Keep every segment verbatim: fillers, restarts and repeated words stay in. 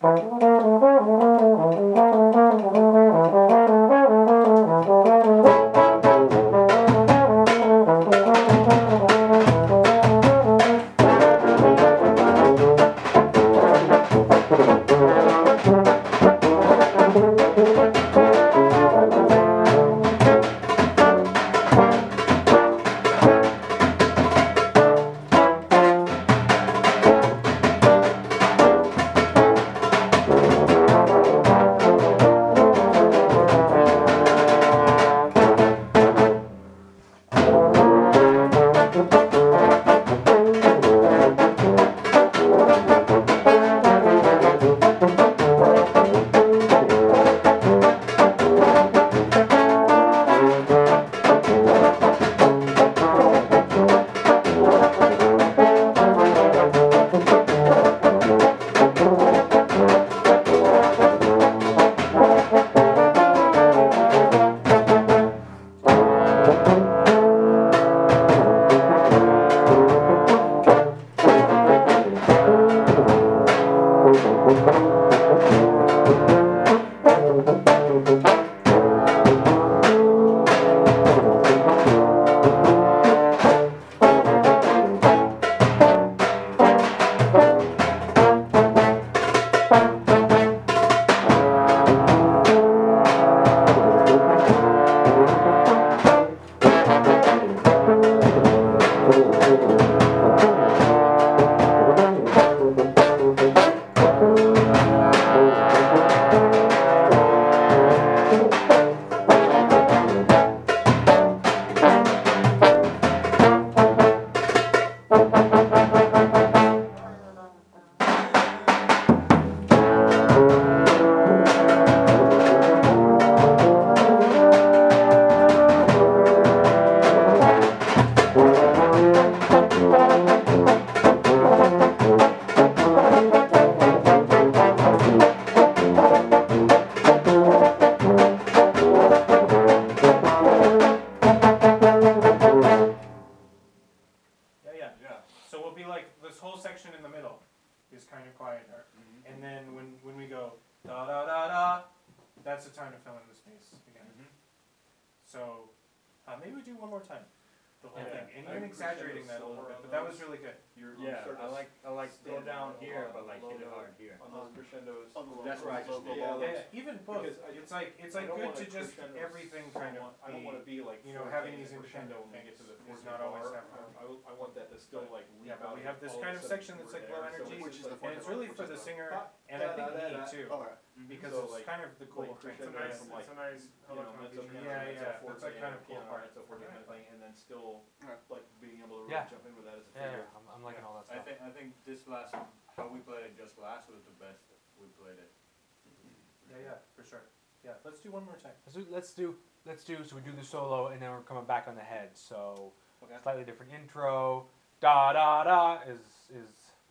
Let's do, let's do, let's do, so we do the solo and then we're coming back on the head. So, okay. Slightly different intro. Da da da is, is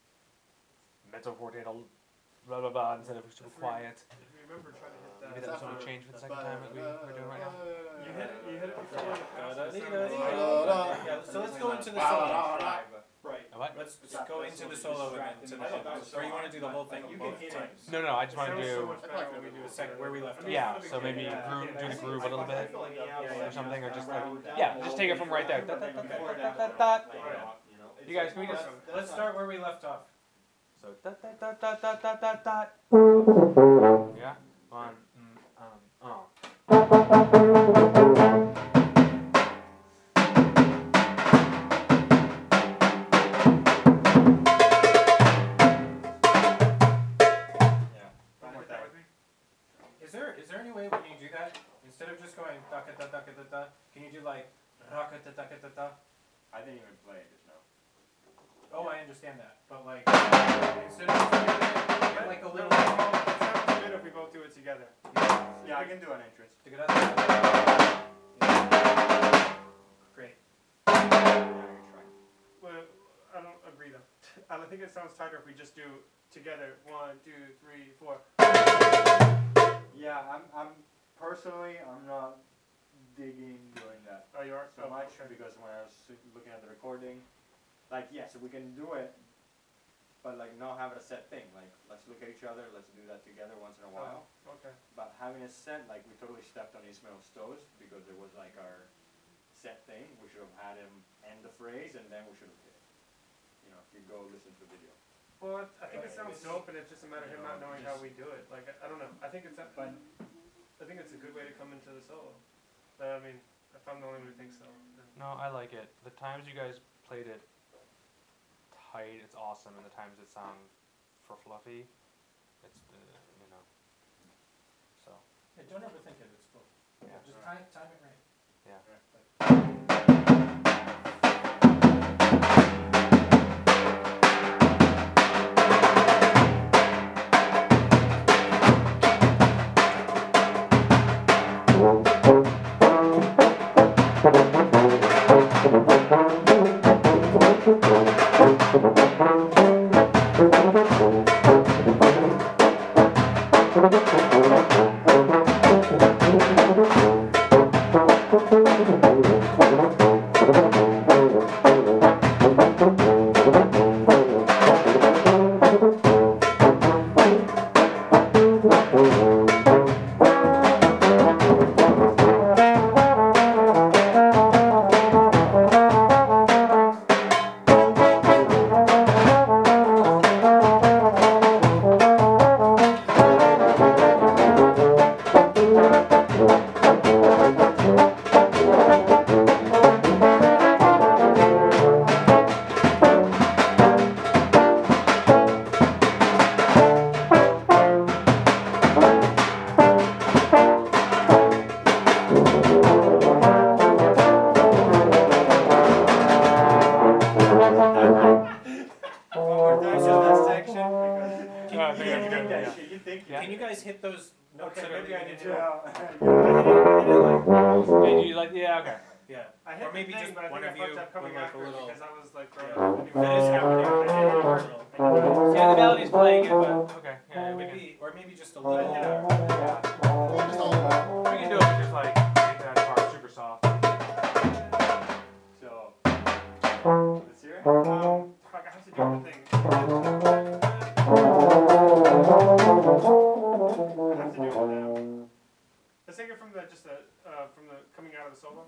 mezzo forte, blah blah blah, instead of super quiet. If you remember trying to hit that. Maybe that was only changed for the second time that we, we're doing right now. You hit it, you hit it before. Yeah, so let's go into the solo. Right. What? Let's just go into the solo and then to the head. Or you want to do the whole thing both times? No, no, I just want to do. When we do a second where we left off. Yeah, so maybe groove, do the groove a little bit or something, or just like yeah, just take it from right there. Dot, dot, dot, dot, dot, dot. You guys, can we just let's start where we left off. So dot dot dot dot dot dot dot dot. Yeah, one, mm, um, oh. Can you do like rakatatakatata? I didn't even play it just now. Oh, I understand that, but like instead of get like a little. It sounds good if we both do it together. Yeah, yeah I can do an entrance. Great. Well, I don't agree though. I think it sounds tighter if we just do together. One, two, three, four. Yeah, I'm. I'm personally, I'm not digging doing that. Oh, you are so oh, much sure. Because when I was looking at the recording, like yes, we can do it, but like not having a set thing. Like let's look at each other, let's do that together once in a while. Oh, okay. But having a set, like we totally stepped on Ismail's toes because it was like our set thing. We should have had him end the phrase and then we should have hit. You know, if you go listen to the video. Well, I think it Right, sounds it's- dope, and it's just a matter of him you not know, knowing how just- we do it. Like, I, I don't know. I think it's a, But I think it's a good way to come into the solo. But I mean, if I'm the only one who thinks so. Then. No, I like it. The times you guys played it tight, it's awesome, and the times it sounds for fluffy, it's uh, you know. So Yeah, don't overthink it. It's cool. yeah. Just time, time it right. Yeah. There's that section because Oh, I think that's good, that yeah. shit, you think Yeah. Can you guys hit those notes Okay, that are maybe I leading need into Yeah. Did you like? Yeah. Okay. Yeah. I hit Or maybe the thing, just but I one think of I fucked you up coming with like a after little. because I was like throwing Yeah. up. That is happening. I did it original. Yeah, the melody's playing it, but okay. Yeah, we can. Maybe, or maybe just a little. Yeah. We can do it with just like make that part super soft. So let's hear it. Um, fuck, I have to do the thing. I have to do it now. Let's take it from the just the uh, from the coming out of the solo.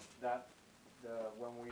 that, the, when we